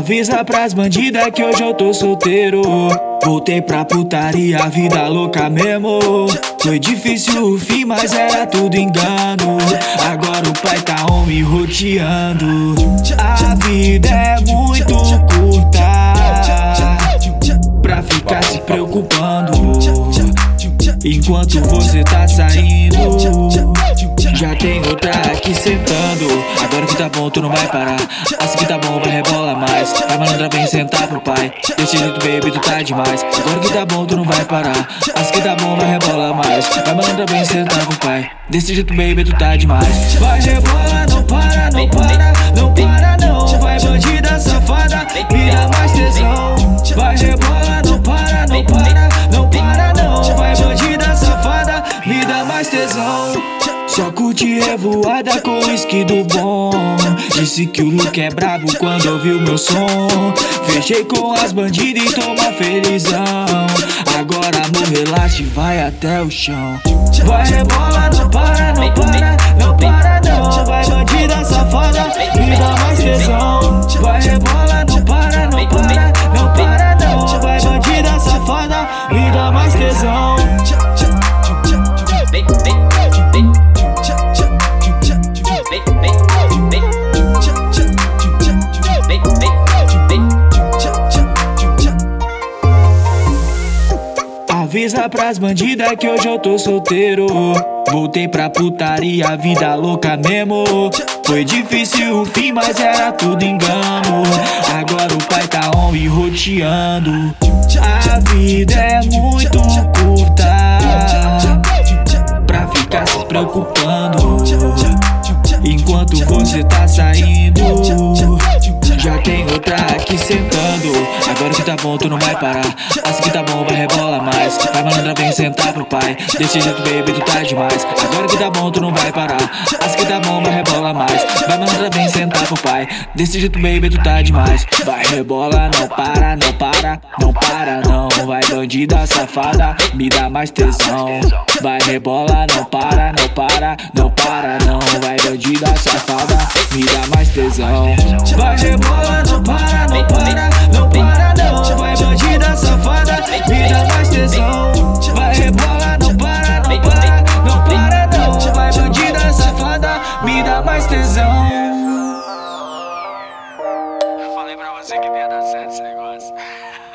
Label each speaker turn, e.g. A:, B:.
A: Avisa pras bandidas que hoje eu tô solteiro. Voltei pra putaria, vida louca mesmo. Foi difícil o fim, mas era tudo engano. Agora o pai tá on me roteando. A vida é muito curta pra ficar se preocupando enquanto você tá saindo. Já tem outra aqui sentando. Agora que tá bom, tu não vai parar. Assim que tá bom, vai rebola mais. Vai malandra, vem sentar pro pai. Desse jeito, baby, tu tá demais. Agora que tá bom, tu não vai parar. Assim que tá bom, vai rebola mais. Vai malandra, vem sentar pro pai. Desse jeito, baby, tu tá demais. Vai rebola, não para, não para, não para não. Vai bandida safada, me dá mais tesão. Vai rebola, não para, não para, não para não. Vai bandida safada, me dá mais tesão. Só curte revoada com uísque do bom. Disse que o look é brabo quando ouviu meu som. Fechei com as bandidas e toma felizão. Agora amor, relaxa e vai até o chão. Vai rebola, não para, não para, não para não. Vai bandida safada, me dá mais tesão. Vai rebola, não para, não para, não para não. Vai bandida safada, me dá mais tesão. Avisa pras bandidas que hoje eu tô solteiro. Voltei pra putaria, vida louca mesmo. Foi difícil o fim, mas era tudo engano. Agora o pai tá on e roteando. A vida é muito curta pra ficar se preocupando enquanto você tá saindo. Já tem outra aqui sentando. Agora que tá bom, tu não vai parar. Assim que tá bom, vai rebola mais. Vai malandra, vem sentar pro pai. Desse jeito, baby, tu tá demais. Agora que tá bom, tu não vai parar. Assim que tá bom, vai rebola mais. Vai malandra, vem sentar pro pai. Desse jeito, baby, tu tá demais. Vai rebola, não para, não para, não para não. Vai bandida safada, me dá mais tesão. Vai rebola, não para, não para, não para não. Vai bandida safada, me dá mais tesão. Vai rebola, não para, não para, não para não. Vai bandida safada, me dá mais tesão. Vai rebola, não para, não para, não para não. Vai bandida safada, me dá mais tesão.
B: Eu falei pra você que ia dar certo esse negócio.